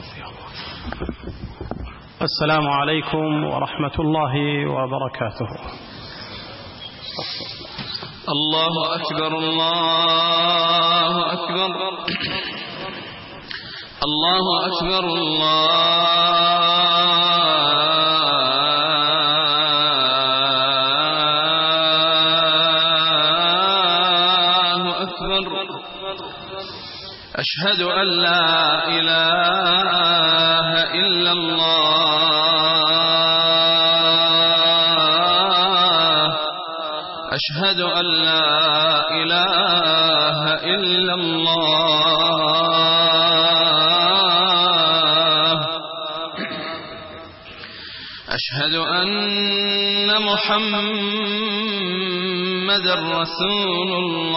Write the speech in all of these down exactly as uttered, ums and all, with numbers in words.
السلام عليكم ورحمة الله وبركاته. الله أكبر الله أكبر الله أكبر الله أكبر. أشهد أن لا إله إلا الله أشهد أن لا إله إلا الله أشهد أن محمدا رسول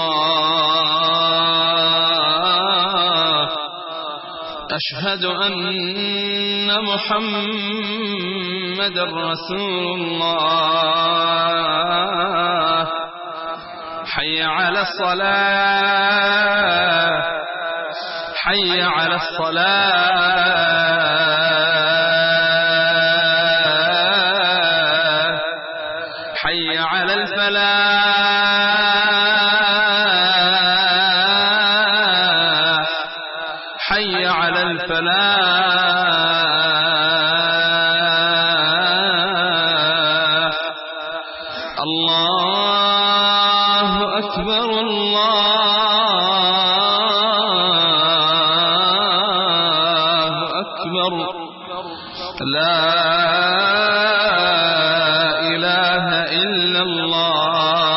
الله أشهد أن محمدا رسول الله. حي على الصلاة حي على الصلاة حي على الفلاح حي على الفلاح. الله أكبر الله أكبر. لا إله إلا الله.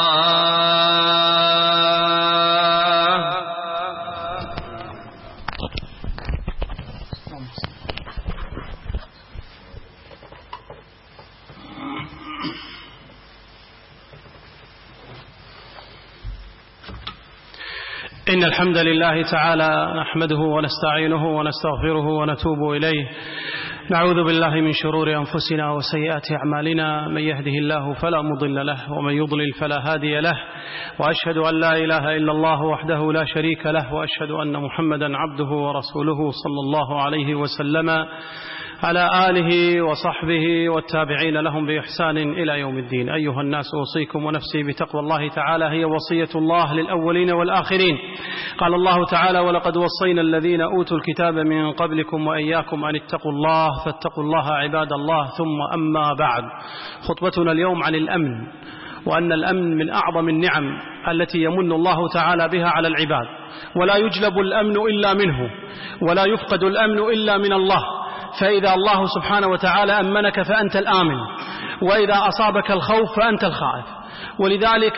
إن الحمد لله تعالى نحمده ونستعينه ونستغفره ونتوب إليه. نعوذ بالله من شرور أنفسنا وسيئات أعمالنا. من يهده الله فلا مضل له ومن يضلل فلا هادي له. وأشهد أن لا إله إلا الله وحده لا شريك له وأشهد أن محمدا عبده ورسوله صلى الله عليه وسلم على آله وصحبه والتابعين لهم بإحسان إلى يوم الدين. أيها الناس أوصيكم ونفسي بتقوى الله تعالى، هي وصية الله للأولين والآخرين. قال الله تعالى: ولقد وصينا الذين أوتوا الكتاب من قبلكم وإياكم أن اتقوا الله فاتقوا الله عباد الله. ثم أما بعد، خطبتنا اليوم عن الأمن، وأن الأمن من أعظم النعم التي يمن الله تعالى بها على العباد، ولا يجلب الأمن إلا منه، ولا يفقد الأمن إلا من الله. فإذا الله سبحانه وتعالى أمنك فأنت الآمن، وإذا أصابك الخوف فأنت الخائف. ولذلك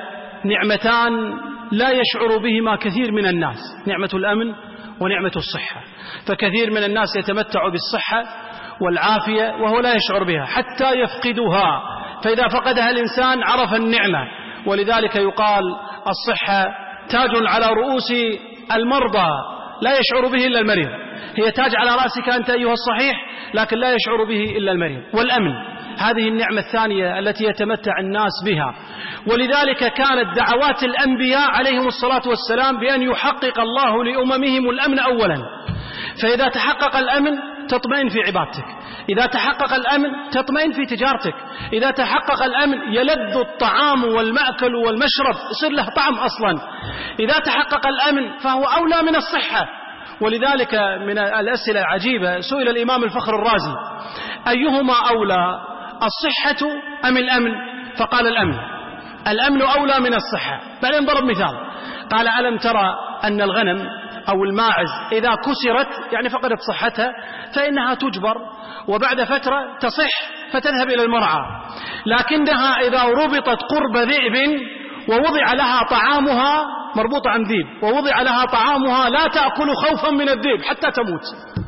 نعمتان لا يشعر بهما كثير من الناس، نعمة الأمن ونعمة الصحة. فكثير من الناس يتمتع بالصحة والعافية وهو لا يشعر بها حتى يفقدها، فإذا فقدها الإنسان عرف النعمة. ولذلك يقال: الصحة تاج على رؤوس المرضى لا يشعر به إلا المريض. هي تاج على رأسك أنت أيها الصحيح، لكن لا يشعر به إلا المريض. والأمن هذه النعمة الثانية التي يتمتع الناس بها. ولذلك كانت دعوات الأنبياء عليهم الصلاة والسلام بأن يحقق الله لأممهم الأمن أولا. فإذا تحقق الأمن تطمئن في عبادتك، إذا تحقق الأمن تطمئن في تجارتك، إذا تحقق الأمن يلذ الطعام والمأكل والمشرب، يصير له طعم أصلا. إذا تحقق الأمن فهو أولى من الصحة. ولذلك من الأسئلة العجيبة سئل الإمام الفخر الرازي: أيهما أولى، الصحة أم الأمن؟ فقال: الأمن. الأمن أولى من الصحة. بعدين ضرب مثال، قال: ألم ترى أن الغنم أو الماعز إذا كسرت يعني فقدت صحتها فإنها تجبر، وبعد فترة تصح فتذهب إلى المرعى، لكنها إذا ربطت قرب ذئب ووضع لها طعامها، مربوطة عن ذئب ووضع لها طعامها، لا تأكل خوفا من الذئب حتى تموت،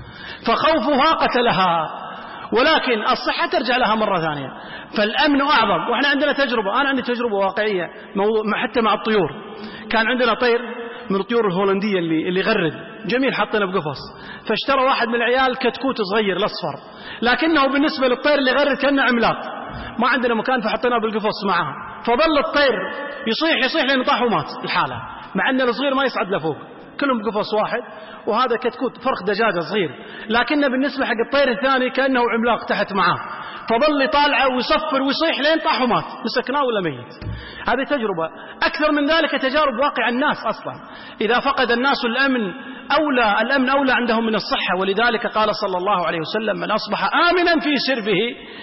فخوفها قتلها. ولكن الصحة ترجع لها مرة ثانية. فالأمن أعظم. وإحنا عندنا تجربة، أنا عندي تجربة واقعية حتى مع الطيور. كان عندنا طير من الطيور الهولندية اللي اللي غرد جميل، حطنا بقفص، فاشترى واحد من العيال كتكوت صغير الأصفر، لكنه بالنسبة للطير اللي غرد كأنه عملاق. ما عندنا مكان فحطيناه بالقفص معه، فظل الطير يصيح يصيح لأنه طاح ومات الحالة، مع أن الصغير ما يصعد لفوق، كلهم قفص واحد، وهذا كتكوت فرخ دجاجة صغير، لكنه بالنسبة حق الطير الثاني كأنه عملاق تحت معاه، فظل يطالعه ويصفر ويصيح لين طاح ومات، مسكناه ولا ميت. هذه تجربة. أكثر من ذلك تجارب واقع الناس أصلا. إذا فقد الناس الأمن أولى الأمن أولى عندهم من الصحة، ولذلك قال صلى الله عليه وسلم: من أصبح آمنا في سربه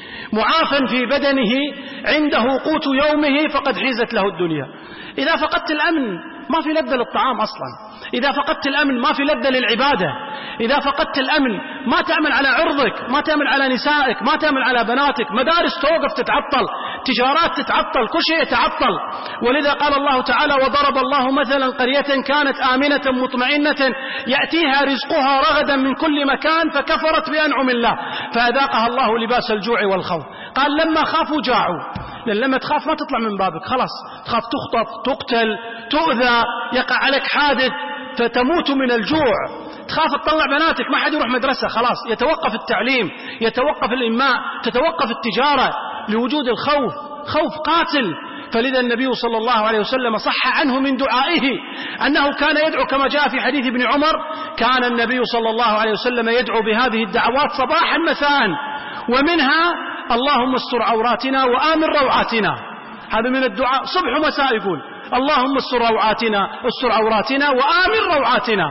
معافا في بدنه عنده قوت يومه فقد حيزت له الدنيا. إذا فقدت الأمن ما في لذة للطعام أصلا، إذا فقدت الأمن ما في لذة للعبادة، إذا فقدت الأمن ما تأمن على عرضك، ما تأمن على نسائك، ما تأمن على بناتك، مدارس توقف تتعطل، تجارات تتعطل، كل شيء يتعطل. ولذا قال الله تعالى: وضرب الله مثلا قرية كانت آمنة مطمئنة يأتيها رزقها رغدا من كل مكان فكفرت بأنعم الله فأذاقها الله لباس الجوع والخوف. قال لما خافوا جاعوا، لأن لما تخاف ما تطلع من بابك، خلاص تخاف تخطف، تقتل، تؤذى، يقع عليك حادث فتموت من الجوع، تخاف تطلع بناتك ما حد يروح مدرسة، خلاص يتوقف التعليم، يتوقف الإنماء، تتوقف التجارة لوجود الخوف، خوف قاتل. فلذا النبي صلى الله عليه وسلم صح عنه من دعائه أنه كان يدعو كما جاء في حديث ابن عمر: كان النبي صلى الله عليه وسلم يدعو بهذه الدعوات صباحا مساء، ومنها: اللهم استر عوراتنا وآمن روعاتنا. هذا من الدعاء صبح ومساء، يقول: اللهم استر روعاتنا استر عوراتنا وآمن روعاتنا.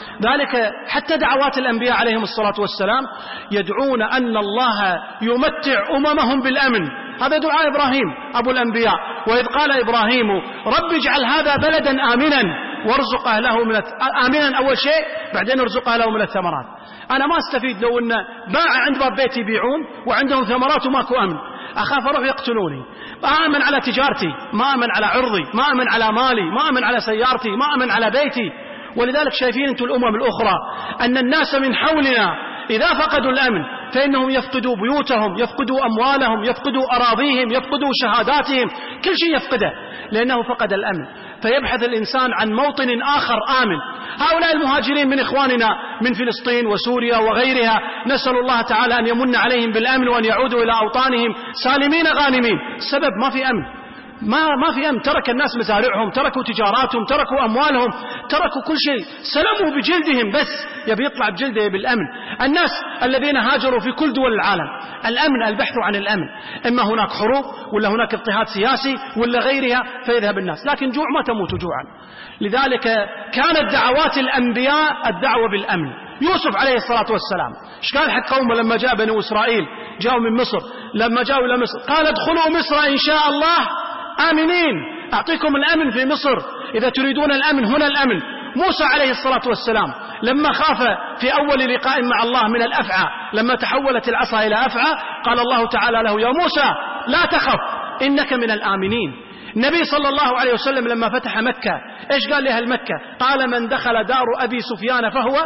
ذلك حتى دعوات الأنبياء عليهم الصلاة والسلام يدعون أن الله يمتع أممهم بالأمن. هذا دعاء إبراهيم أبو الأنبياء: وإذ قال إبراهيم رب اجعل هذا بلدا آمنا وارزق أهله من الث... آمنا أول شيء، بعدين ارزق أهله من الثمرات. أنا ما استفيد لو أن باع عند باب بيتي يبيعون وعندهم ثمرات وماكو أمن، أخاف أروح يقتلوني. ما أمن على تجارتي، ما أمن على عرضي، ما أمن على مالي، ما أمن على سيارتي، ما أمن على بيتي. ولذلك شايفين أنتم الأمم الأخرى أن الناس من حولنا إذا فقدوا الأمن فإنهم يفقدوا بيوتهم، يفقدوا أموالهم، يفقدوا أراضيهم، يفقدوا شهاداتهم، كل شيء يفقده لأنه فقد الأمن. فيبحث الإنسان عن موطن آخر آمن. هؤلاء المهاجرين من إخواننا من فلسطين وسوريا وغيرها، نسأل الله تعالى أن يمن عليهم بالأمن وأن يعودوا إلى أوطانهم سالمين غانمين. السبب ما في أمن، ما ما في أمن. ترك الناس مزارعهم، تركوا تجاراتهم، تركوا أموالهم، تركوا كل شيء، سلموا بجلدهم، بس يبي يطلع بجلده بالأمن. الناس الذين هاجروا في كل دول العالم الأمن، البحث عن الأمن، إما هناك حروب ولا هناك اضطهاد سياسي ولا غيرها فيذهب الناس، لكن جوع ما تموت جوعا. لذلك كانت دعوات الأنبياء الدعوة بالأمن. يوسف عليه الصلاة والسلام ايش قال حق قومه لما جاء بنو إسرائيل جاءوا من مصر؟ لما جاءوا إلى مصر قال: ادخلوا مصر إن شاء الله آمنين، أعطيكم الأمن في مصر، إذا تريدون الأمن هنا الأمن. موسى عليه الصلاة والسلام لما خاف في أول لقاء مع الله من الأفعى، لما تحولت العصا إلى أفعى، قال الله تعالى له: يا موسى لا تخف إنك من الآمنين. النبي صلى الله عليه وسلم لما فتح مكة إيش قال لأهل مكة؟ قال: من دخل دار أبي سفيان فهو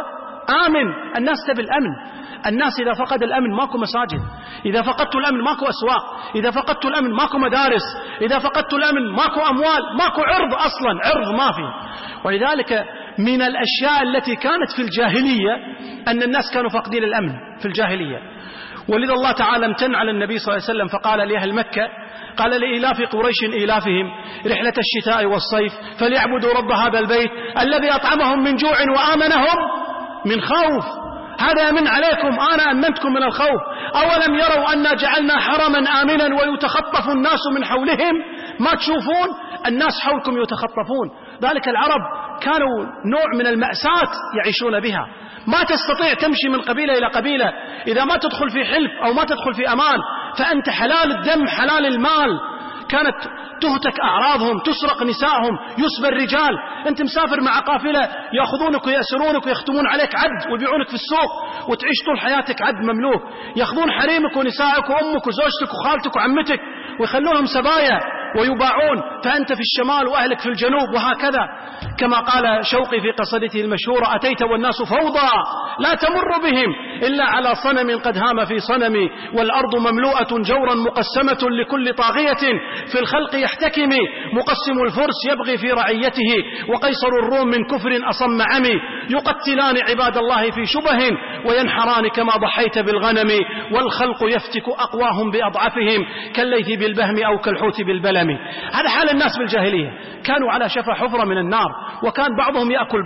آمن. الناس تبي الأمن. الناس إذا فقد الأمن ماكو مساجد، إذا فقدت الأمن ماكو أسواق، إذا فقدت الأمن ماكو مدارس، إذا فقدت الأمن ماكو أموال، ماكو عرض أصلا، عرض ما في. ولذلك من الأشياء التي كانت في الجاهلية أن الناس كانوا فاقدين الأمن في الجاهلية. ولذا الله تعالى امتن على النبي صلى الله عليه وسلم فقال لأهل مكة: قال لإيلاف قريش إيلافهم رحلة الشتاء والصيف فليعبدوا رب هذا البيت الذي أطعمهم من جوع وآمنهم من خوف. هذا من عليكم، أنا أمنتكم من الخوف. أولم يروا أن جعلنا حرما آمنا ويتخطف الناس من حولهم؟ ما تشوفون الناس حولكم يتخطفون؟ ذلك العرب كانوا نوع من المأساة يعيشون بها. ما تستطيع تمشي من قبيلة إلى قبيلة إذا ما تدخل في حلف أو ما تدخل في أمان، فأنت حلال الدم حلال المال. كانت تهتك أعراضهم، تسرق نسائهم، يسبى الرجال. أنت مسافر مع قافلة يأخذونك ويأسرونك ويختمون عليك عد ويبيعونك في السوق وتعيش طول حياتك عد مملوك. يأخذون حريمك ونسائك وأمك وزوجتك وخالتك وعمتك ويخلونهم سبايا ويباعون، فأنت في الشمال وأهلك في الجنوب، وهكذا. كما قال شوقي في قصيدته المشهورة: أتيت والناس فوضى لا تمر بهم إلا على صنم قد هام في صنمي، والأرض مملوءة جورا مقسمة لكل طاغية في الخلق يحتكمي، مقسم الفرس يبغي في رعيته وقيصر الروم من كفر أصم عمي، يقتلان عباد الله في شبه وينحران كما ضحيت بالغنم، والخلق يفتك أقواهم بأضعفهم كالليث بالبهم أو كالحوت بالبلم. هذا حال الناس بالجاهلية، كانوا على شفا حفرة من النار، وكان بعضهم يأكل بعض.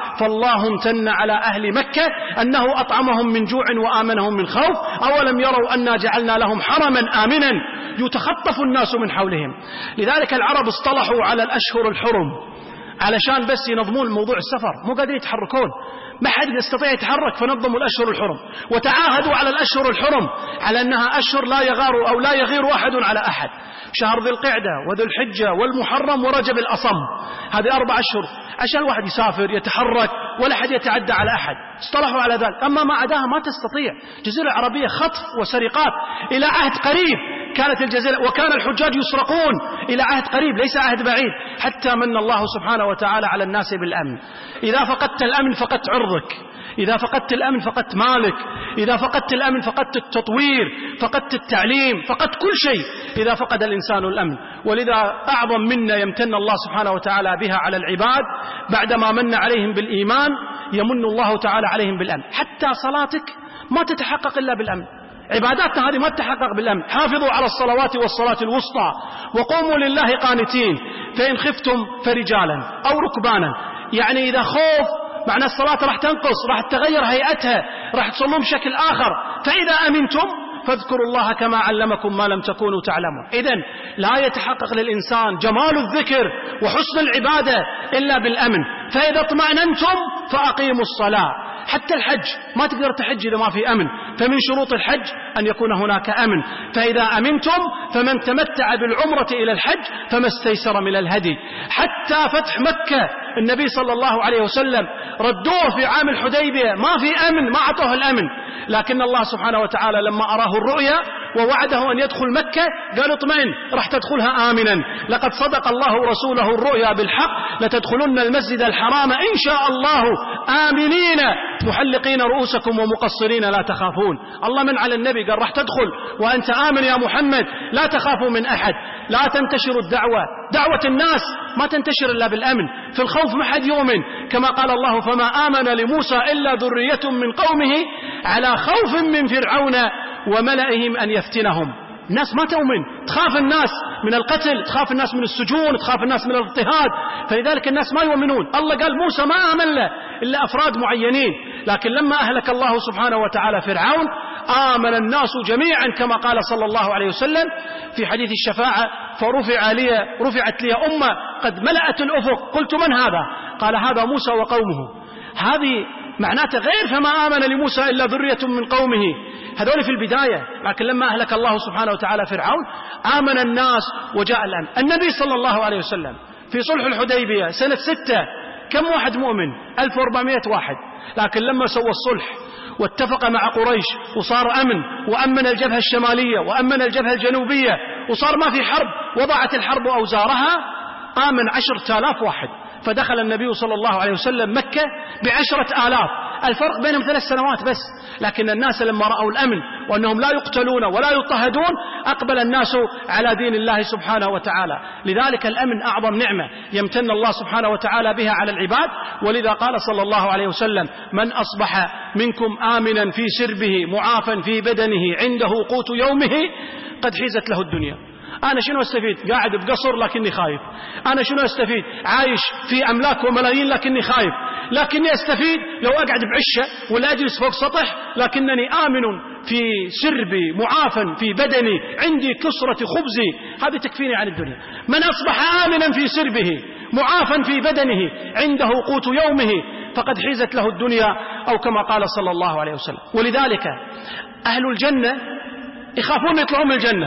فالله امتن على أهل مكة أنه أطعمهم من جوع وآمنهم من خوف. أولم يروا أنا جعلنا لهم حرما آمنا يتخطف الناس من حولهم. لذلك العرب اصطلحوا على الأشهر الحرم علشان بس ينظمون موضوع السفر، مو قادرين يتحركون، ما حد يستطيع يتحرك، فنظموا الأشهر الحرم وتعاهدوا على الأشهر الحرم على أنها أشهر لا يغار أو لا يغير أحد على أحد. شهر ذي القعدة وذو الحجة والمحرم ورجب الأصم، هذه أربع أشهر عشان الواحد يسافر يتحرك ولا حد يتعدى على أحد، اصطلحوا على ذلك. أما ما عداها ما تستطيع. الجزيرة العربية خطف وسرقات إلى عهد قريب كانت الجزيرة، وكان الحجاج يسرقون إلى عهد قريب ليس عهد بعيد، حتى من الله سبحانه وتعالى على الناس بالأمن. إذا فقدت الأمن فقدت عرضك، إذا فقدت الأمن فقدت مالك، إذا فقدت الأمن فقدت التطوير، فقدت التعليم، فقدت كل شيء إذا فقد الإنسان الأمن. ولذا أعظم منا يمتن الله سبحانه وتعالى بها على العباد بعدما من عليهم بالإيمان، يمن الله تعالى عليهم بالأمن. حتى صلاتك ما تتحقق إلا بالأمن، عباداتنا هذه ما تتحقق بالأمن. حافظوا على الصلوات والصلاة الوسطى وقوموا لله قانتين، فإن خفتم فرجالا أو ركبانا. يعني إذا خوف معنى الصلاة راح تنقص، راح تتغير هيئتها، راح تصلون بشكل آخر. فإذا أمنتم فاذكروا الله كما علمكم ما لم تكونوا تعلمون. إذن لا يتحقق للإنسان جمال الذكر وحسن العبادة إلا بالأمن. فإذا اطمأننتم فأقيموا الصلاة. حتى الحج ما تقدر تحج إذا ما في أمن، فمن شروط الحج أن يكون هناك أمن. فإذا أمنتم فمن تمتع بالعمرة إلى الحج فما استيسر من الهدي. حتى فتح مكة النبي صلى الله عليه وسلم ردوه في عام الحديبية ما في أمن، ما أعطوه الأمن، لكن الله سبحانه وتعالى لما أراه الرؤيا ووعده أن يدخل مكة قال اطمئن راح تدخلها آمنا، لقد صدق الله رسوله الرؤيا بالحق، لتدخلن المسجد الحرام إن شاء الله آمنين محلقين رؤوسكم ومقصرين لا تخافون. الله من على النبي قال راح تدخل وأنت آمن يا محمد، لا تخافوا من أحد. لا تنتشر الدعوة، دعوة الناس ما تنتشر إلا بالأمن. في الخوف ما حد يؤمن، كما قال الله فما آمن لموسى إلا ذرية من قومه على خوف من فرعون وملئهم أن يفتنهم. الناس ما تؤمن، تخاف الناس من القتل، تخاف الناس من السجون، تخاف الناس من الاضطهاد، فلذلك الناس ما يؤمنون. الله قال موسى ما آمن له إلا أفراد معينين، لكن لما أهلك الله سبحانه وتعالى فرعون آمن الناس جميعا كما قال صلى الله عليه وسلم في حديث الشفاعة فرفع لي رفعت لي أمة قد ملأت الأفق، قلت من هذا؟ قال هذا موسى وقومه. هذه معناته غير فما آمن لموسى إلا ذرية من قومه، هذول في البداية، لكن لما أهلك الله سبحانه وتعالى فرعون آمن الناس وجاء الأمن. النبي صلى الله عليه وسلم في صلح الحديبية سنة ستة كم واحد مؤمن؟ ألف وأربعمائة واحد، لكن لما سوى الصلح واتفق مع قريش وصار أمن وأمن الجبهة الشمالية وأمن الجبهة الجنوبية وصار ما في حرب، وضعت الحرب أوزارها، آمن عشرة آلاف واحد. فدخل النبي صلى الله عليه وسلم مكة بعشرة آلاف، الفرق بينهم ثلاث سنوات بس، لكن الناس لما رأوا الأمن وأنهم لا يقتلون ولا يضطهدون أقبل الناس على دين الله سبحانه وتعالى. لذلك الأمن أعظم نعمة يمتن الله سبحانه وتعالى بها على العباد. ولذا قال صلى الله عليه وسلم من أصبح منكم آمنا في سربه معافا في بدنه عنده قوت يومه قد حيزت له الدنيا. أنا شنو أستفيد؟ قاعد بقصر لكني خايف. أنا شنو أستفيد؟ عايش في أملاك وملايين لكني خايف. لكني أستفيد لو أقعد بعشة ولا أجلس فوق سطح لكنني آمن في سربي معافا في بدني عندي كسرة خبزي، هذه تكفيني عن الدنيا. من أصبح آمنا في سربه معافا في بدنه عنده قوت يومه فقد حيزت له الدنيا، أو كما قال صلى الله عليه وسلم. ولذلك أهل الجنة يخافون يطلعون من الجنة.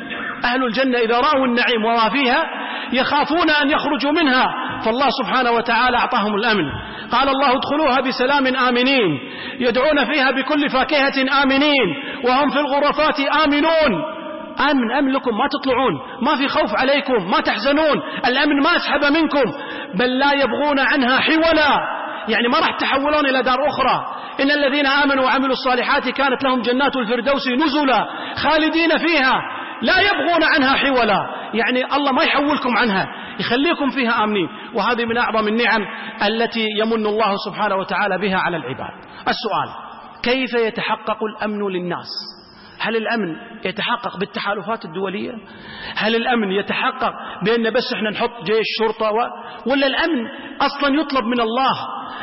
أهل الجنة إذا رأوا النعيم وما فيها يخافون أن يخرجوا منها، فالله سبحانه وتعالى أعطاهم الأمن. قال الله ادخلوها بسلام آمنين يدعون فيها بكل فاكهة آمنين وهم في الغرفات آمنون. آمن أمن لكم، ما تطلعون، ما في خوف عليكم، ما تحزنون، الأمن ما أسحب منكم، بل لا يبغون عنها حولا، يعني ما راح تحولون إلى دار أخرى. إن الذين آمنوا وعملوا الصالحات كانت لهم جنات الفردوس نزلا خالدين فيها لا يبغون عنها حولا، يعني الله ما يحولكم عنها، يخليكم فيها آمنين. وهذه من أعظم النعم التي يمن الله سبحانه وتعالى بها على العباد. السؤال: كيف يتحقق الأمن للناس؟ هل الأمن يتحقق بالتحالفات الدولية؟ هل الأمن يتحقق بأن بس احنا نحط جيش شرطة و... ولا الأمن أصلا يطلب من الله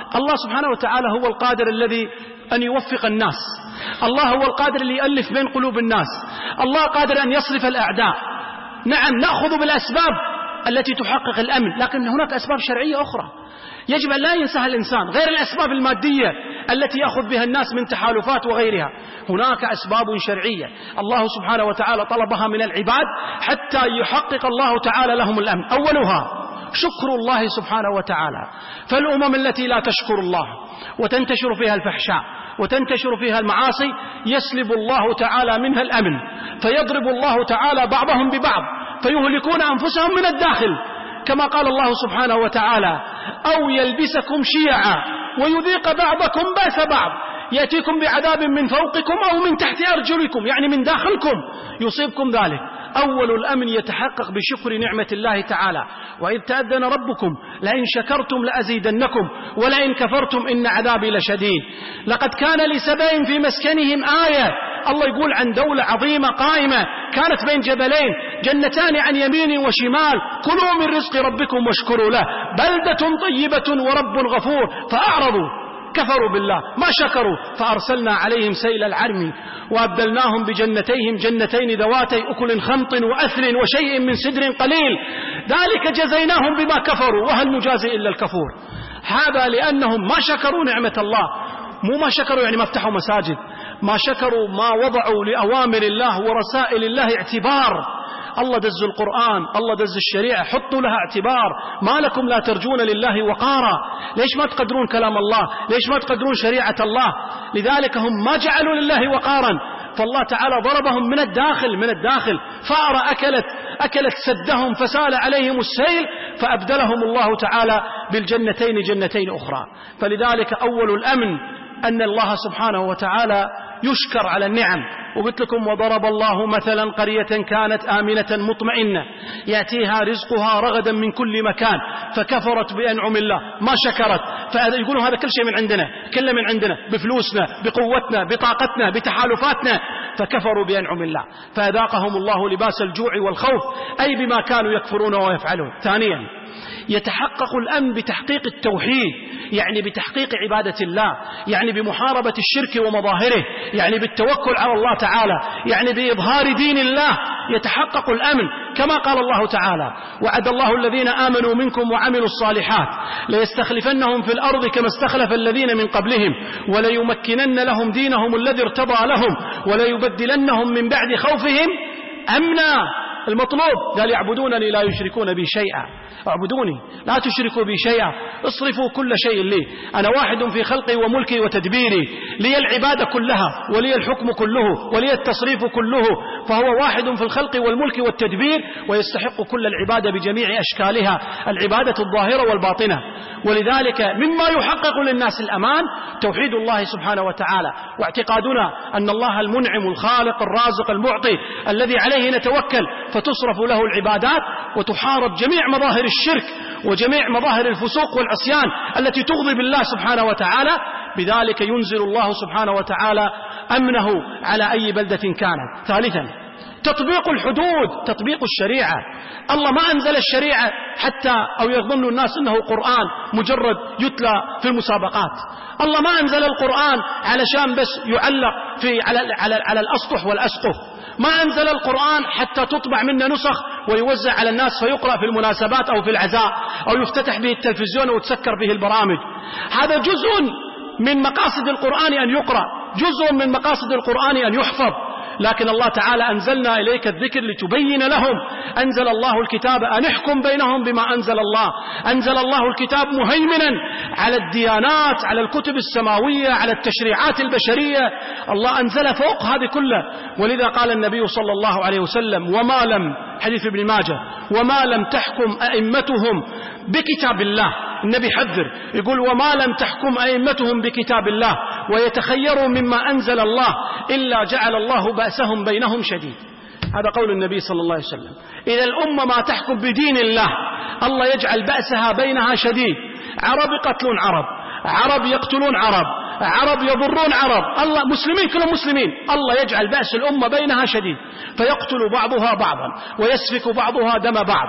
الله سبحانه وتعالى هو القادر الذي أن يوفق الناس، الله هو القادر اللي يؤلف بين قلوب الناس، الله قادر أن يصرف الأعداء. نعم نأخذ بالأسباب التي تحقق الأمن، لكن هناك أسباب شرعية أخرى يجب أن لا ينساها الإنسان، غير الأسباب المادية التي يأخذ بها الناس من تحالفات وغيرها. هناك أسباب شرعية الله سبحانه وتعالى طلبها من العباد حتى يحقق الله تعالى لهم الأمن. أولها شكر الله سبحانه وتعالى، فالأمم التي لا تشكر الله وتنتشر فيها الفحشاء وتنتشر فيها المعاصي يسلب الله تعالى منها الأمن، فيضرب الله تعالى بعضهم ببعض فيهلكون أنفسهم من الداخل، كما قال الله سبحانه وتعالى: أو يلبسكم شيعا ويذيق بعضكم بأس بعض، يأتيكم بعذاب من فوقكم أو من تحت أرجلكم، يعني من داخلكم يصيبكم ذلك. أول الأمن يتحقق بشكر نعمة الله تعالى، وإذ تأذن ربكم لئن شكرتم لأزيدنكم ولئن كفرتم إن عذابي لشديد. لقد كان لسبأ في مسكنهم آية، الله يقول عن دولة عظيمة قائمة كانت بين جبلين جنتان عن يمين وشمال، كلوا من رزق ربكم واشكروا له بلدة طيبة ورب غفور، فأعرضوا كفروا بالله ما شكروا فأرسلنا عليهم سيل العرم وأبدلناهم بجنتيهم جنتين ذواتي أكل خمط وأثل وشيء من سدر قليل ذلك جزيناهم بما كفروا وهل نجازي إلا الكفور. هذا لأنهم ما شكروا نعمة الله، مو ما شكروا يعني ما افتحوا مساجد، ما شكروا ما وضعوا لأوامر الله ورسائل الله اعتبار. الله دز القرآن، الله دز الشريعة، حطوا لها اعتبار. ما لكم لا ترجون لله وقارا؟ ليش ما تقدرون كلام الله؟ ليش ما تقدرون شريعة الله؟ لذلك هم ما جعلوا لله وقارا، فالله تعالى ضربهم من الداخل من الداخل فأرى أكلت أكلت سدهم فسال عليهم السيل فأبدلهم الله تعالى بالجنتين جنتين أخرى. فلذلك أول الأمن أن الله سبحانه وتعالى يشكر على النعم. وقلت لكم: وضرب الله مثلا قرية كانت آمنة مطمئنة يأتيها رزقها رغدا من كل مكان فكفرت بأنعم الله ما شكرت. فيقولوا هذا كل شيء من عندنا، كله من عندنا، بفلوسنا بقوتنا بطاقتنا بتحالفاتنا، فكفروا بأنعم الله فأذاقهم الله لباس الجوع والخوف، أي بما كانوا يكفرون ويفعلون. ثانيا يتحقق الأمن بتحقيق التوحيد، يعني بتحقيق عبادة الله، يعني بمحاربة الشرك ومظاهره، يعني بالتوكل على الله تعالى، يعني بإظهار دين الله يتحقق الأمن. كما قال الله تعالى: وعد الله الذين آمنوا منكم وعملوا الصالحات ليستخلفنهم في الأرض كما استخلف الذين من قبلهم وليمكنن لهم دينهم الذي ارتضى لهم وليبدلنهم من بعد خوفهم أمنا. المطلوب قال: يعبدونني لا يشركون بي شيئا، اعبدوني لا تشركوا بي شيئا، اصرفوا كل شيء لي، أنا واحد في خلقي وملكي وتدبيري، لي العبادة كلها ولي الحكم كله ولي التصريف كله، فهو واحد في الخلق والملك والتدبير ويستحق كل العبادة بجميع أشكالها، العبادة الظاهرة والباطنة. ولذلك مما يحقق للناس الأمان توحيد الله سبحانه وتعالى، واعتقادنا أن الله المنعم الخالق الرازق المعطي الذي عليه نتوكل، فتصرف له العبادات وتحارب جميع مظاهر الشرك وجميع مظاهر الفسوق والعصيان التي تغضب الله سبحانه وتعالى. بذلك ينزل الله سبحانه وتعالى أمنه على أي بلدة كانت. ثالثا تطبيق الحدود، تطبيق الشريعة. الله ما أنزل الشريعة حتى أو يظن الناس أنه قرآن مجرد يتلى في المسابقات. الله ما أنزل القرآن علشان بس يعلق في على على على الأسطح والأسقف. ما أنزل القرآن حتى تطبع منه نسخ ويوزع على الناس فيقرأ في المناسبات أو في العزاء أو يفتتح به التلفزيون وتسكر به البرامج. هذا جزء من مقاصد القرآن أن يقرأ، جزء من مقاصد القرآن أن يحفظ. لكن الله تعالى: أنزلنا إليك الذكر لتبين لهم. أنزل الله الكتاب أن يحكم بينهم بما أنزل الله. أنزل الله الكتاب مهيمنا على الديانات، على الكتب السماوية، على التشريعات البشرية. الله أنزل فوق هذه كله. ولذا قال النبي صلى الله عليه وسلم: وما لم حديث ابن ماجه وما لم تحكم أئمتهم بكتاب الله. النبي حذر يقول: وما لم تحكم أئمتهم بكتاب الله ويتخيروا مما أنزل الله إلا جعل الله بأسهم بينهم شديد. هذا قول النبي صلى الله عليه وسلم. إذا الأمة ما تحكم بدين الله الله يجعل بأسها بينها شديد. عرب يقتلون عرب، عرب يقتلون عرب، عرب يضرون عرب، الله مسلمين كلهم مسلمين، الله يجعل بأس الأمة بينها شديد، فيقتل بعضها بعضا ويسفك بعضها دم بعض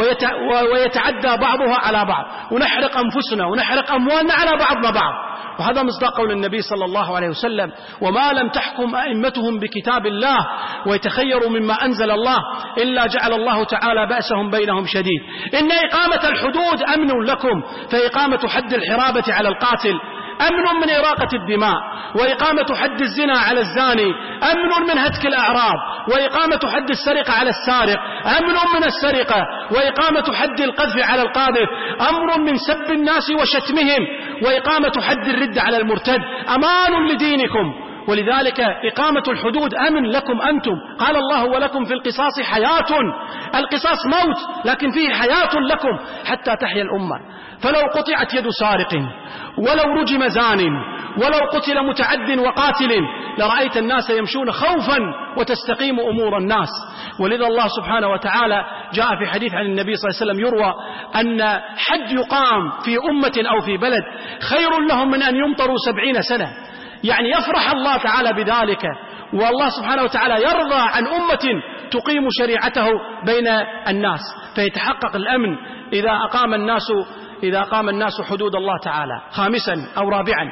ويتعدى بعضها على بعض، ونحرق أنفسنا ونحرق أموالنا على بعضنا بعض. وهذا مصداق قول النبي صلى الله عليه وسلم: وما لم تحكم أئمتهم بكتاب الله ويتخيروا مما أنزل الله إلا جعل الله تعالى بأسهم بينهم شديد. إن إقامة الحدود أمن لكم، فإقامة حد الحرابة على القاتل أمن من إراقة الدماء، وإقامة حد الزنا على الزاني أمن من هتك الأعراض، وإقامة حد السرقة على السارق أمن من السرقة، وإقامة حد القذف على القاذف أمر من سب الناس وشتمهم، وإقامة حد الرد على المرتد أمان لدينكم. ولذلك إقامة الحدود أمن لكم أنتم. قال الله: ولكم في القصاص حياة. القصاص موت، لكن فيه حياة لكم حتى تحيا الأمة. فلو قطعت يد سارق، ولو رجم زان، ولو قتل متعد وقاتل، لرأيت الناس يمشون خوفا وتستقيم أمور الناس. ولذا الله سبحانه وتعالى جاء في حديث عن النبي صلى الله عليه وسلم يروى أن حد يقام في أمة أو في بلد خير لهم من أن يمطروا سبعين سنة. يعني يفرح الله تعالى بذلك، والله سبحانه وتعالى يرضى عن أمة تقيم شريعته بين الناس، فيتحقق الأمن إذا أقام الناس إذا أقام الناس حدود الله تعالى. خامسا أو رابعا،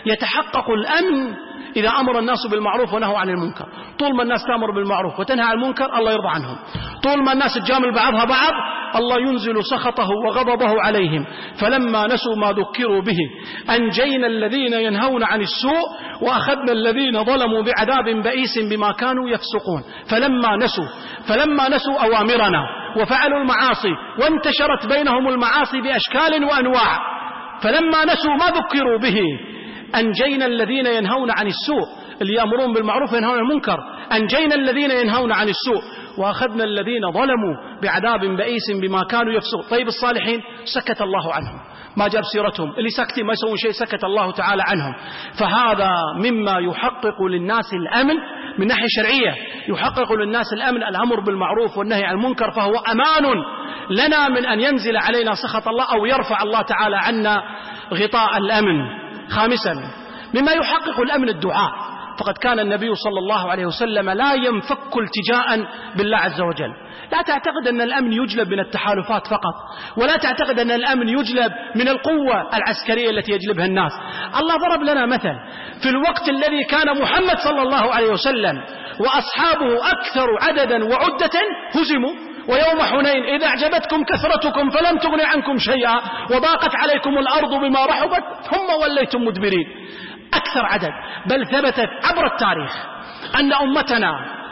يتحقق الأمن إذا أمر الناس بالمعروف ونهوا عن المنكر. طول ما الناس تأمر بالمعروف وتنهى عن المنكر الله يرضى عنهم. طول ما الناس تجامل بعضها بعض الله ينزل سخطه وغضبه عليهم. فلما نسوا ما ذكروا به أنجينا الذين ينهون عن السوء وأخذنا الذين ظلموا بعذاب بئيس بما كانوا يفسقون. فلما نسوا فلما نسوا أوامرنا وفعلوا المعاصي وانتشرت بينهم المعاصي بأشكال وأنواع، فلما نسوا ما ذكروا به أنجينا الذين ينهون عن السوء، اللي يأمرون بالمعروف وينهون عن المنكر، أنجينا الذين ينهون عن السوء وأخذنا الذين ظلموا بعذاب بئيس بما كانوا يفسقون. طيب الصالحين سكت الله عنهم، ما جاب سيرتهم، اللي سكتين ما يسوون شيء سكت الله تعالى عنهم. فهذا مما يحقق للناس الأمن من ناحية شرعية، يحقق للناس الأمن الأمر بالمعروف والنهي عن المنكر، فهو أمان لنا من أن ينزل علينا سخط الله أو يرفع الله تعالى عنا غطاء الأمن. خامسا مما يحقق الأمن الدعاء، فقد كان النبي صلى الله عليه وسلم لا ينفك التجاء بالله عز وجل. لا تعتقد أن الأمن يجلب من التحالفات فقط، ولا تعتقد أن الأمن يجلب من القوة العسكرية التي يجلبها الناس. الله ضرب لنا مثل في الوقت الذي كان محمد صلى الله عليه وسلم وأصحابه أكثر عددا وعدة هزموا، ويوم حنين إذا أعجبتكم كثرتكم فلم تغن عنكم شيئا وضاقت عليكم الأرض بما رحبت ثم وليتم مدبرين. أكثر عدد، بل ثبتت عبر التاريخ أن أمتنا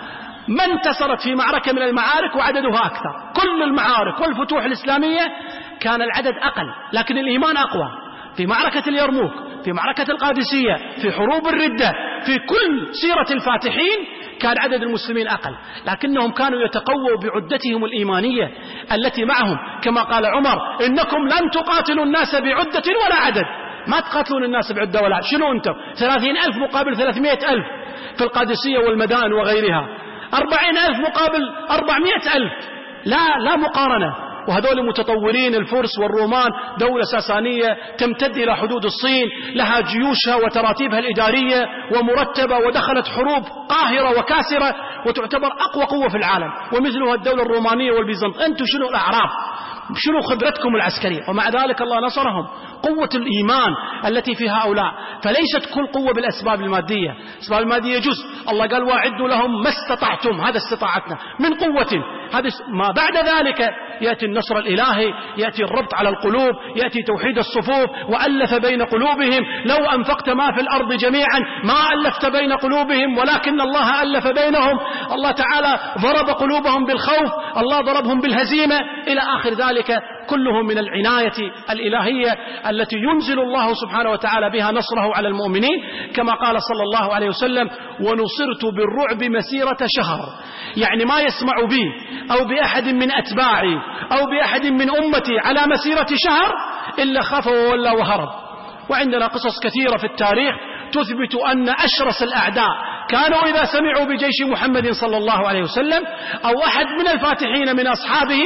ما انتصرت في معركة من المعارك وعددها أكثر. كل المعارك والفتوح الإسلامية كان العدد أقل لكن الإيمان أقوى. في معركة اليرموك، في معركة القادسية، في حروب الردة، في كل سيرة الفاتحين كان عدد المسلمين أقل، لكنهم كانوا يتقووا بعدتهم الإيمانية التي معهم، كما قال عمر: إنكم لن تقاتلوا الناس بعدة ولا عدد. ما تقاتلون الناس بعدة ولا عدد. شنو أنتم؟ ثلاثين ألف مقابل ثلاثمائة ألف في القادسية والمدائن وغيرها، أربعين ألف مقابل أربعمائة ألف، لا لا مقارنة. وهذول متطورين، الفرس والرومان دولة ساسانية تمتد إلى حدود الصين، لها جيوشها وتراتيبها الإدارية ومرتبة، ودخلت حروب قاهرة وكاسرة وتعتبر أقوى قوة في العالم، ومثلها الدولة الرومانية والبيزنط. أنتم شنو الأعراب؟ شنو خبرتكم العسكرية؟ ومع ذلك الله نصرهم. قوة الإيمان التي في هؤلاء. فليست كل قوة بالأسباب المادية، الأسباب المادية جزء. الله قال: واعدوا لهم ما استطعتم، هذا استطاعتنا من قوة. هذا ما بعد ذلك يأتي النصر الإلهي، يأتي الربط على القلوب، يأتي توحيد الصفوف، وألف بين قلوبهم. لو أنفقت ما في الأرض جميعا ما ألفت بين قلوبهم ولكن الله ألف بينهم. الله تعالى ضرب قلوبهم بالخوف، الله ضربهم بالهزيمة، إلى آخر ذلك. كله من العناية الإلهية التي ينزل الله سبحانه وتعالى بها نصره على المؤمنين، كما قال صلى الله عليه وسلم: ونصرت بالرعب مسيرة شهر. يعني ما يسمع بي أو بأحد من أتباعي أو بأحد من أمتي على مسيرة شهر إلا خاف وولى وهرب. وعندنا قصص كثيرة في التاريخ تثبت أن أشرس الأعداء كانوا إذا سمعوا بجيش محمد صلى الله عليه وسلم أو أحد من الفاتحين من أصحابه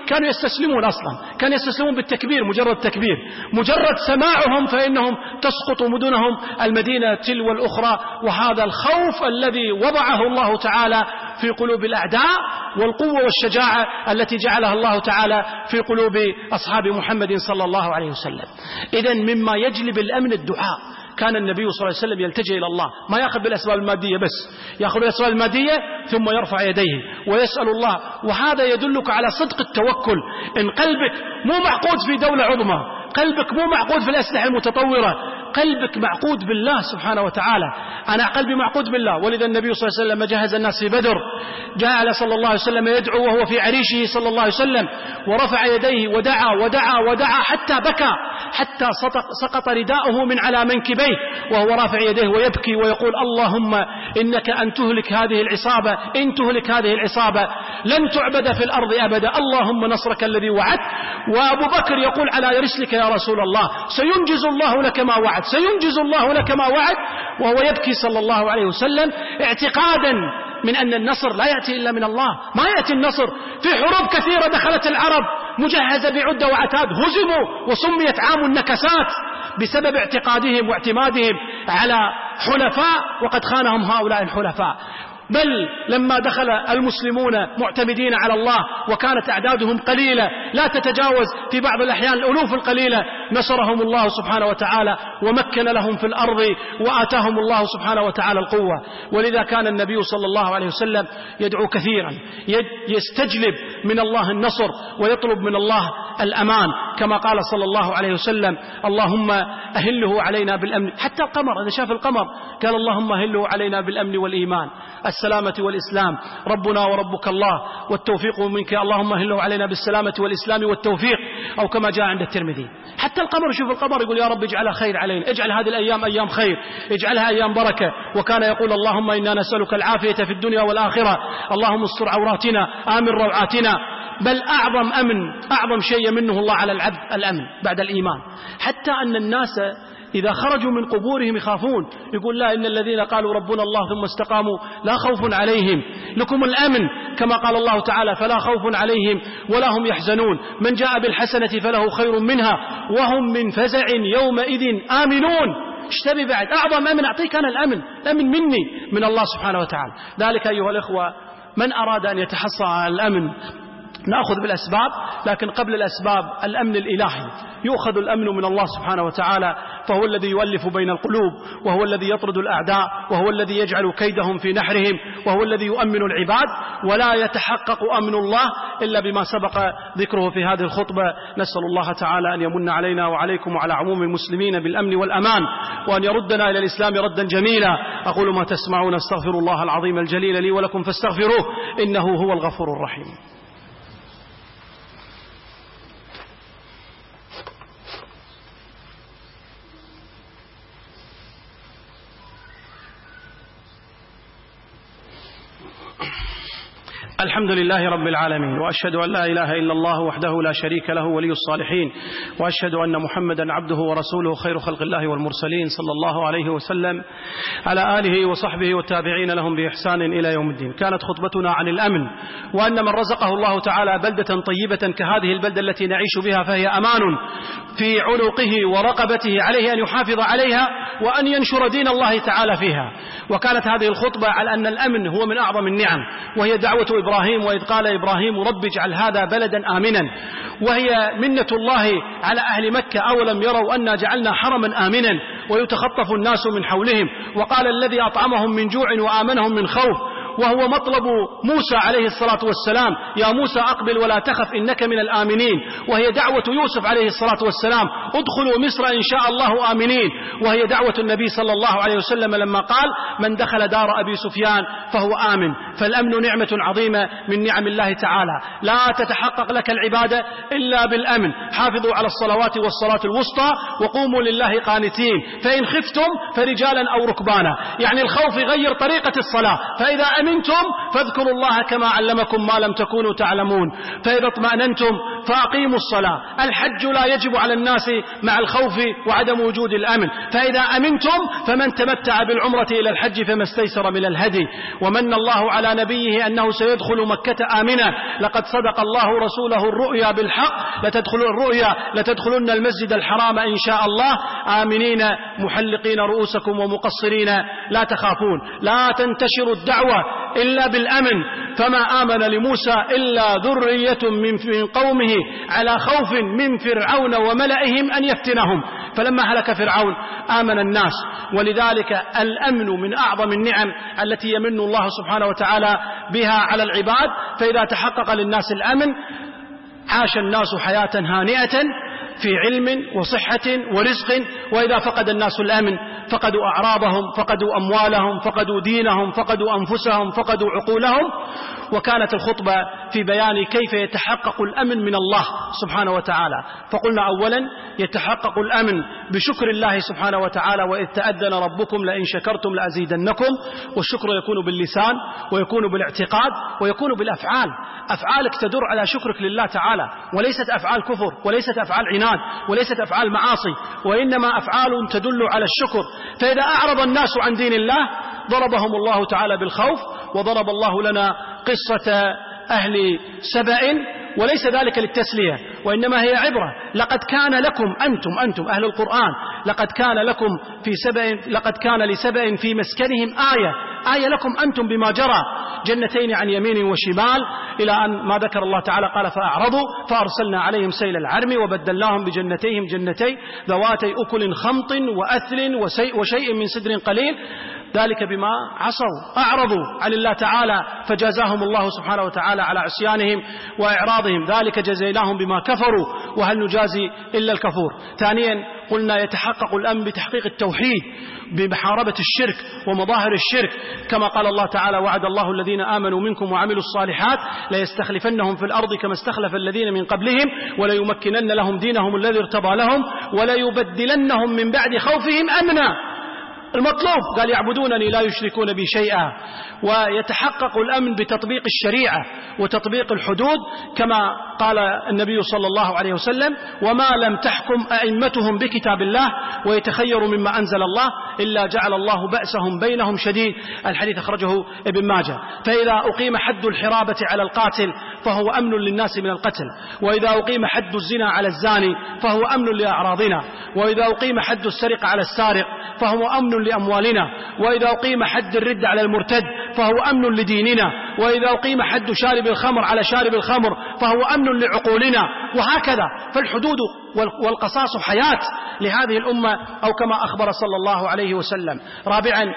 كانوا يستسلمون أصلا، كانوا يستسلمون بالتكبير، مجرد تكبير، مجرد سماعهم فإنهم تسقط مدنهم المدينة تلو الأخرى. وهذا الخوف الذي وضعه الله تعالى في قلوب الأعداء، والقوة والشجاعة التي جعلها الله تعالى في قلوب أصحاب محمد صلى الله عليه وسلم. إذن مما يجلب الأمن الدعاء. كان النبي صلى الله عليه وسلم يلتجئ إلى الله، ما يأخذ بالأسباب المادية بس، يأخذ بالأسباب المادية ثم يرفع يديه ويسأل الله. وهذا يدلك على صدق التوكل. إن قلبك مو معقود في دولة عظمى، قلبك مو معقود في الأسلحة المتطورة، قلبك معقود بالله سبحانه وتعالى. أنا قلبي معقود بالله. ولذا النبي صلى الله عليه وسلم جهز الناس في بدر، جعل صلى الله عليه وسلم يدعو وهو في عريشه صلى الله عليه وسلم، ورفع يديه ودعا ودعا ودعا حتى بكى، حتى سقط رداؤه من على منكبيه وهو رافع يديه ويبكي ويقول اللهم إنك أن تهلك هذه العصابة، إن تهلك هذه العصابة لن تعبد في الأرض أبدا، اللهم نصرك الذي وعدت. وأبو بكر يقول على رسلك يا رسول الله، سينجز الله لك ما وعد، سينجز الله لك ما وعد، وهو يبكي صلى الله عليه وسلم اعتقادا من أن النصر لا يأتي إلا من الله. ما يأتي النصر في حروب كثيرة دخلت العرب مجهزة بعدة وعتاد، هزموا وسميت عام النكسات بسبب اعتقادهم واعتمادهم على حلفاء وقد خانهم هؤلاء الحلفاء. بل لما دخل المسلمون معتمدين على الله وكانت أعدادهم قليلة لا تتجاوز في بعض الأحيان الألوف القليلة، نصرهم الله سبحانه وتعالى ومكن لهم في الأرض وآتاهم الله سبحانه وتعالى القوة. ولذا كان النبي صلى الله عليه وسلم يدعو كثيرا، يستجلب من الله النصر ويطلب من الله الأمان، كما قال صلى الله عليه وسلم اللهم أهله علينا بالأمن. حتى القمر إذا شاف القمر قال اللهم أهله علينا بالأمن والإيمان، السلامة والإسلام، ربنا وربك الله والتوفيق منك، اللهم أهله علينا بالسلامة والإسلام والتوفيق، أو كما جاء عند الترمذي. حتى القمر يشوف القمر يقول يا رب اجعلها خير علينا، اجعل هذه الأيام أيام خير، اجعلها أيام بركة. وكان يقول اللهم إنا نسألك العافية في الدنيا والآخرة، اللهم استر عوراتنا، آمن روعاتنا. بل أعظم أمن، أعظم شيء منه الله على العبد الأمن بعد الإيمان. حتى أن الناس إذا خرجوا من قبورهم يخافون، يقول لا إن الذين قالوا ربنا الله ثم استقاموا لا خوف عليهم، لكم الأمن، كما قال الله تعالى فلا خوف عليهم ولا هم يحزنون، من جاء بالحسنة فله خير منها وهم من فزع يومئذ آمنون. اشتبه بعد أعظم أمن أعطيك أنا الأمن، الأمن مني من الله سبحانه وتعالى. ذلك أيها الإخوة من أراد أن يتحصى على الأمن نأخذ بالأسباب، لكن قبل الأسباب الأمن الإلهي. يؤخذ الأمن من الله سبحانه وتعالى، فهو الذي يؤلف بين القلوب، وهو الذي يطرد الأعداء، وهو الذي يجعل كيدهم في نحرهم، وهو الذي يؤمن العباد. ولا يتحقق أمن الله إلا بما سبق ذكره في هذه الخطبة. نسأل الله تعالى أن يمن علينا وعليكم وعلى عموم المسلمين بالأمن والأمان، وأن يردنا إلى الإسلام ردا جميلا. أقول ما تسمعون، استغفر الله العظيم الجليل لي ولكم فاستغفروه إنه هو الغفور الرحيم. الحمد لله رب العالمين، وأشهد أن لا إله إلا الله وحده لا شريك له ولي الصالحين، وأشهد أن محمدا عبده ورسوله خير خلق الله والمرسلين صلى الله عليه وسلم على آله وصحبه والتابعين لهم بإحسان إلى يوم الدين. كانت خطبتنا عن الأمن، وأن من رزقه الله تعالى بلدة طيبة كهذه البلدة التي نعيش بها فهي أمان في عنقه ورقبته، عليه أن يحافظ عليها وأن ينشر دين الله تعالى فيها. وكانت هذه الخطبة على أن الأمن هو من أعظم النعم، وهي دعوة إبراهيم وإذ قال إبراهيم رب اجعل هذا بلدا آمنا، وهي منة الله على أهل مكة أولم يروا أنا جعلنا حرما آمنا ويتخطف الناس من حولهم، وقال الذي أطعمهم من جوع وآمنهم من خوف، وهو مطلب موسى عليه الصلاة والسلام يا موسى أقبل ولا تخف إنك من الآمنين، وهي دعوة يوسف عليه الصلاة والسلام ادخلوا مصر إن شاء الله آمنين، وهي دعوة النبي صلى الله عليه وسلم لما قال من دخل دار أبي سفيان فهو آمن. فالأمن نعمة عظيمة من نعم الله تعالى، لا تتحقق لك العبادة إلا بالأمن. حافظوا على الصلوات والصلاة الوسطى وقوموا لله قانتين، فإن خفتم فرجالا أو ركبانا، يعني الخوف يغير طريقة الصلاة، فإذا أمنتم فاذكروا الله كما علمكم ما لم تكونوا تعلمون. فإذا اطمأننتم فأقيموا الصلاة. الحج لا يجب على الناس مع الخوف وعدم وجود الأمن. فإذا أمنتم فمن تمتع بالعمرة إلى الحج فما استيسر من الهدي. ومن الله على نبيه أنه سيدخل مكة آمنا. لقد صدق الله رسوله الرؤيا بالحق لتدخلوا الرؤيا لتدخلن المسجد الحرام إن شاء الله آمنين محلقين رؤوسكم ومقصرين لا تخافون. لا تنتشر الدعوة إلا بالأمن. فما آمن لموسى إلا ذرية من قومه على خوف من فرعون وملئهم أن يفتنهم. فلما هلك فرعون آمن الناس. ولذلك الأمن من أعظم النعم التي يمن الله سبحانه وتعالى بها على العباد. فإذا تحقق للناس الأمن عاش الناس حياة هانئة في علم وصحة ورزق. وإذا فقد الناس الأمن فقدوا أعراضهم، فقدوا أموالهم، فقدوا دينهم، فقدوا أنفسهم، فقدوا عقولهم. وكانت الخطبة في بيان كيف يتحقق الأمن من الله سبحانه وتعالى. فقلنا أولا يتحقق الأمن بشكر الله سبحانه وتعالى، وإذ تأذن ربكم لئن شكرتم لأزيدنكم. والشكر يكون باللسان ويكون بالاعتقاد ويكون بالأفعال. أفعالك تدر على شكرك لله تعالى، وليست أفعال كفر وليست أفعال عناد وليست أفعال معاصي، وإنما أفعال تدل على الشكر. فإذا أعرض الناس عن دين الله ضربهم الله تعالى بالخوف. وضرب الله لنا قصة أهل سبأ، وليس ذلك للتسلية وإنما هي عبرة. لقد كان لكم أنتم أنتم أهل القرآن لقد كان لكم في سبأ لقد كان لسبأ في مسكنهم آية آية لكم أنتم بما جرى جنتين عن يمين وشمال إلى أن ما ذكر الله تعالى قال فأعرضوا فأرسلنا عليهم سيل العرم وبدلناهم بجنتيهم جنتين ذواتي أكل خمط وأثل وشيء من سدر قليل ذلك بما عصوا أعرضوا عن الله تعالى فجازاهم الله سبحانه وتعالى على عصيانهم وإعراضهم. ذلك جزيناهم بما كفروا وهل نجازي إلا الكفور. ثانيا قلنا يتحقق الأمن بتحقيق التوحيد بمحاربة الشرك ومظاهر الشرك، كما قال الله تعالى وعد الله الذين آمنوا منكم وعملوا الصالحات ليستخلفنهم في الأرض كما استخلف الذين من قبلهم وليمكنن لهم دينهم الذي ارتضى لهم وليبدلنهم من بعد خوفهم أمنا. المطلوب قال يعبدونني لا يشركون بي شيئا. ويتحقق الأمن بتطبيق الشريعة وتطبيق الحدود، كما قال النبي صلى الله عليه وسلم وما لم تحكم أئمتهم بكتاب الله ويتخيروا مما أنزل الله إلا جعل الله بأسهم بينهم شديد. الحديث أخرجه ابن ماجه. فإذا أقيم حد الحرابة على القاتل فهو أمن للناس من القتل، وإذا أقيم حد الزنا على الزاني فهو أمن لأعراضنا، وإذا أقيم حد السرقة على السارق فهو أمن لأموالنا، وإذا أقيم حد الرد على المرتد فهو أمن لديننا، وإذا أقيم حد شارب الخمر على شارب الخمر فهو أمن لعقولنا، وهكذا. فالحدود والقصاص حياة لهذه الأمة أو كما أخبر صلى الله عليه وسلم. رابعا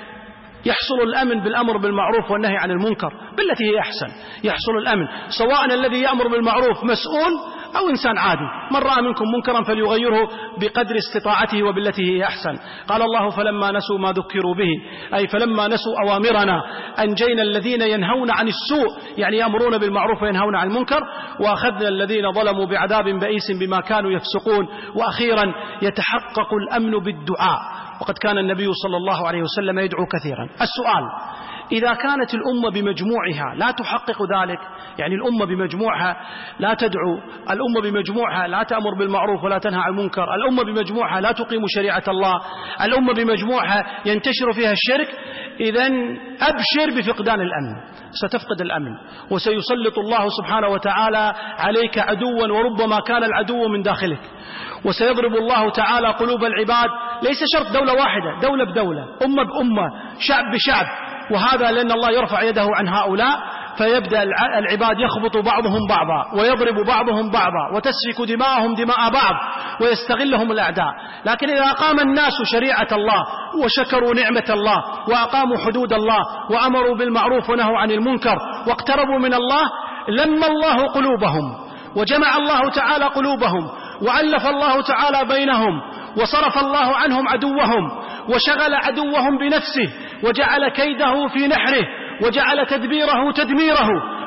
يحصل الأمن بالأمر بالمعروف والنهي عن المنكر بالتي هي أحسن. يحصل الأمن سواء الذي يأمر بالمعروف مسؤول أو إنسان عادي. من رأى منكم منكرا فليغيره بقدر استطاعته وبالتي هي أحسن. قال الله فلما نسوا ما ذكروا به أي فلما نسوا أوامرنا أنجينا الذين ينهون عن السوء يعني يأمرون بالمعروف وينهون عن المنكر وأخذنا الذين ظلموا بعذاب بئيس بما كانوا يفسقون. وأخيرا يتحقق الأمن بالدعاء، وقد كان النبي صلى الله عليه وسلم يدعو كثيرا. السؤال إذا كانت الأمة بمجموعها لا تحقق ذلك، يعني الأمة بمجموعها لا تدعو، الأمة بمجموعها لا تأمر بالمعروف ولا تنهى عن المنكر، الأمة بمجموعها لا تقيم شريعة الله، الأمة بمجموعها ينتشر فيها الشرك، إذن أبشر بفقدان الأمن. ستفقد الأمن وسيسلط الله سبحانه وتعالى عليك عدوا وربما كان العدو من داخلك، وسيضرب الله تعالى قلوب العباد. ليس شرط دولة واحدة، دولة بدولة، أمة بأمة، شعب بشعب. وهذا لأن الله يرفع يده عن هؤلاء فيبدأ العباد يخبط بعضهم بعضا ويضرب بعضهم بعضا وتسفك دماءهم دماء بعض ويستغلهم الأعداء. لكن إذا أقام الناس شريعة الله وشكروا نعمة الله وأقاموا حدود الله وأمروا بالمعروف ونهوا عن المنكر واقتربوا من الله لم الله قلوبهم وجمع الله تعالى قلوبهم وألف الله تعالى بينهم وصرف الله عنهم عدوهم وشغل عدوهم بنفسه وجعل كيده في نحره وجعل تدبيره تدميره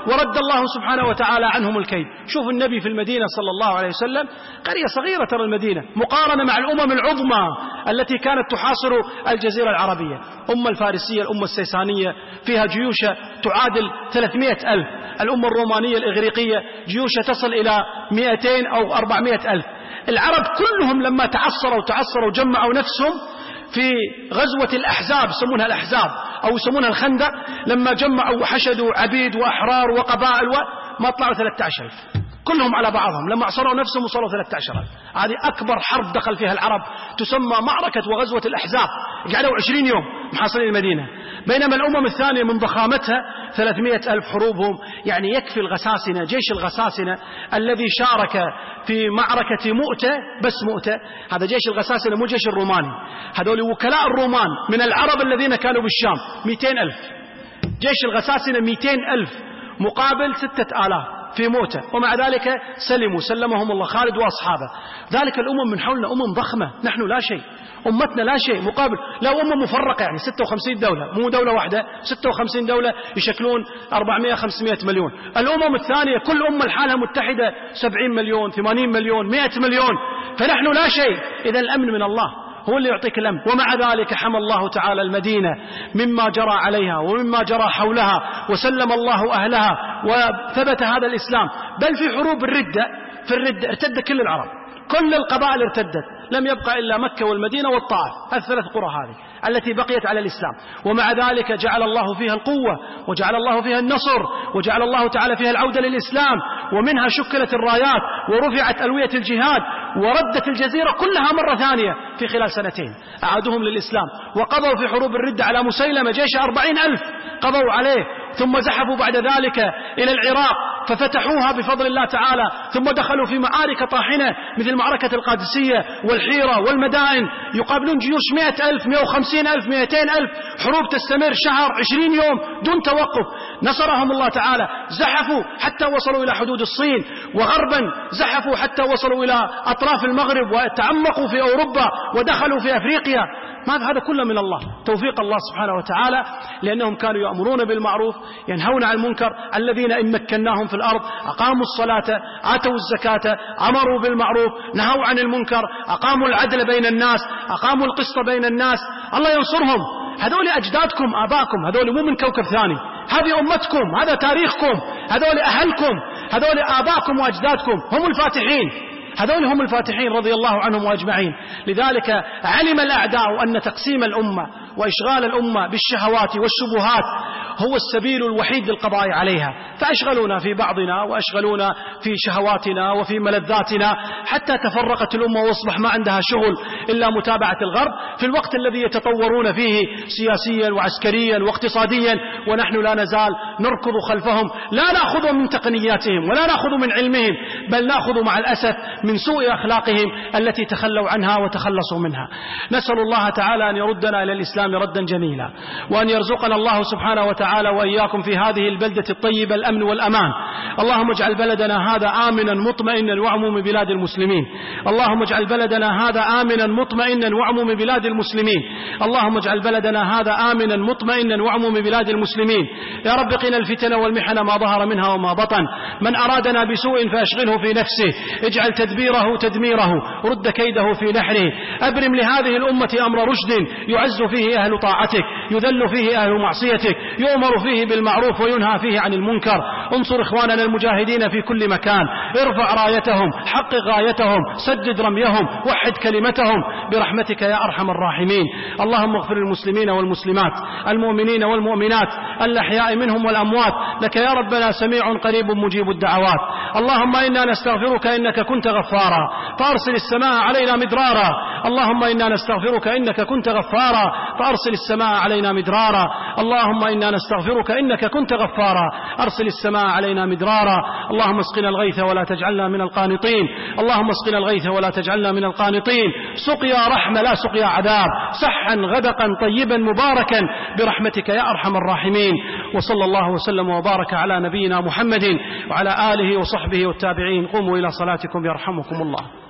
ورد الله سبحانه وتعالى عنهم الكيد. شوف النبي في المدينة صلى الله عليه وسلم، قرية صغيرة ترى المدينة، مقارنة مع الأمم العظمى التي كانت تحاصر الجزيرة العربية. أمة الفارسية، الأمة السيسانية فيها جيوش تعادل ثلاثمائة ألف، الأمة الرومانية الإغريقية جيوش تصل إلى مئتين أو أربعمائة ألف. العرب كلهم لما تعصروا تعصروا جمعوا نفسهم في غزوة الأحزاب، يسمونها الأحزاب أو يسمونها الخندق، لما جمعوا وحشدوا عبيد وأحرار وقبائل ما طلعوا ثلاثة عشر ألف كلهم على بعضهم، لما عصروا نفسهم وصلوا ثلاثة عشر ألف. هذه أكبر حرب دخل فيها العرب، تسمى معركة وغزوة الأحزاب، قعدوا عشرين يوم محاصرين المدينة. بينما الأمم الثانية من ضخامتها ثلاثمائة ألف حروبهم، يعني يكفي الغساسنة، جيش الغساسنة الذي شارك في معركة مؤتة، بس مؤتة هذا جيش الغساسنة مو جيش الروماني، هذول وكلاء الرومان من العرب الذين كانوا بالشام مئتين ألف، جيش الغساسنة مئتين ألف مقابل ستة آلاف في موته، ومع ذلك سلموا سلمهم الله خالد وأصحابه. ذلك الأمم من حولنا أمم ضخمة، نحن لا شيء، أمتنا لا شيء مقابل، لا أمم مفرقة يعني ستة وخمسين دولة، مو دولة واحدة، ستة وخمسين دولة يشكلون أربعمائة خمسمائة مليون. الأمم الثانية كل أمة لحالها متحدة سبعين مليون ثمانين مليون مئة مليون، فنحن لا شيء. إذا الأمن من الله، هو اللي يعطيك الأمن. ومع ذلك حمى الله تعالى المدينة مما جرى عليها ومما جرى حولها، وسلم الله أهلها، وثبت هذا الإسلام. بل في حروب الردة، في الردة ارتد كل العرب، كل القبائل ارتدت، لم يبقى إلا مكة والمدينة والطائف، الثلاث قرى هذه التي بقيت على الإسلام. ومع ذلك جعل الله فيها القوة، وجعل الله فيها النصر، وجعل الله تعالى فيها العودة للإسلام، ومنها شكلت الرايات ورفعت ألوية الجهاد، وردت الجزيرة كلها مرة ثانية في خلال سنتين، أعادوهم للإسلام. وقضوا في حروب الردة على مسيلمة جيش أربعين ألف قضوا عليه، ثم زحفوا بعد ذلك إلى العراق ففتحوها بفضل الله تعالى، ثم دخلوا في معارك طاحنة مثل معركة القادسية والحيرة والمدائن، يقابلون جيوش مئة ألف مئة وخمسين ألف مئتين ألف، حروب تستمر شهر عشرين يوم دون توقف. نصرهم الله تعالى، زحفوا حتى وصلوا إلى حدود الصين، وغربا زحفوا حتى وصلوا إلى أطراف المغرب، وتعمقوا في أوروبا ودخلوا في أفريقيا. هذا كله من الله، توفيق الله سبحانه وتعالى، لأنهم كانوا يأمرون بالمعروف ينهون عن المنكر، الذين إن مكناهم في الأرض أقاموا الصلاة آتوا الزكاة أمروا بالمعروف نهوا عن المنكر، أقاموا العدل بين الناس، أقاموا القسط بين الناس. الله ينصرهم. هذول أجدادكم آباكم، هذول مو من كوكب ثاني، هذه أمتكم، هذا تاريخكم، هذول أهلكم، هذول آباكم وأجدادكم، هم الفاتحين، هذول هم الفاتحين رضي الله عنهم وأجمعين. لذلك علم الأعداء أن تقسيم الأمة وإشغال الأمة بالشهوات والشبهات هو السبيل الوحيد للقضاء عليها، فأشغلونا في بعضنا وأشغلونا في شهواتنا وفي ملذاتنا، حتى تفرقت الأمة وأصبح ما عندها شغل إلا متابعة الغرب في الوقت الذي يتطورون فيه سياسيا وعسكريا واقتصاديا، ونحن لا نزال نركض خلفهم، لا نأخذ من تقنياتهم ولا نأخذ من علمهم، بل نأخذ مع الأسف من سوء أخلاقهم التي تخلوا عنها وتخلصوا منها. نسأل الله تعالى أن يردنا إلى الإسلام ردا جميلا، وأن يرزقنا الله سبحانه وتعالى وإياكم في هذه البلدة الطيبة الأمن والأمان. اللهم اجعل بلدنا هذا آمنا مطمئنا وعموم بلاد المسلمين. اللهم اجعل بلدنا هذا آمنا مطمئنا وعموم بلاد المسلمين. اللهم اجعل بلدنا هذا آمنا مطمئنا وعموم بلاد المسلمين. يا رب قنا الفتن والمحن ما ظهر منها وما بطن. من أرادنا بسوء فأشغله في نفسه، اجعل تدبيره تدميره، رد كيده في نحره. أبرم لهذه الأمة أمر رشد يعز فيه أهل طاعتك، يذل فيه أهل معصيتك، يؤمر فيه بالمعروف وينهى فيه عن المنكر. انصر إخواننا المجاهدين في كل مكان، ارفع رايتهم، حقق غايتهم، سدد رميهم، وحد كلمتهم برحمتك يا أرحم الراحمين. اللهم اغفر للمسلمين والمسلمات، المؤمنين والمؤمنات، الأحياء منهم والأموات، لك يا ربنا سميع قريب مجيب الدعوات. اللهم إنا نستغفرك إنك كنت غفارا فأرسل السماء علينا مدرارا. اللهم إنا نستغفرك إنك كنت غفارا فأرسل السماء علينا مدرارا. اللهم إنا نستغفرك إنك كنت غفارا أرسل السماء علينا مدرارا. اللهم اسقنا الغيث ولا تجعلنا من القانطين. اللهم اسقنا الغيث ولا تجعلنا من القانطين. سقيا رحمة لا سقيا عذاب، صحا غدقا طيبا مباركا برحمتك يا أرحم الراحمين. وصلى الله وسلم وبارك على نبينا محمد وعلى آله وصحبه والتابعين. قوموا إلى صلاتكم يرحمكم الله.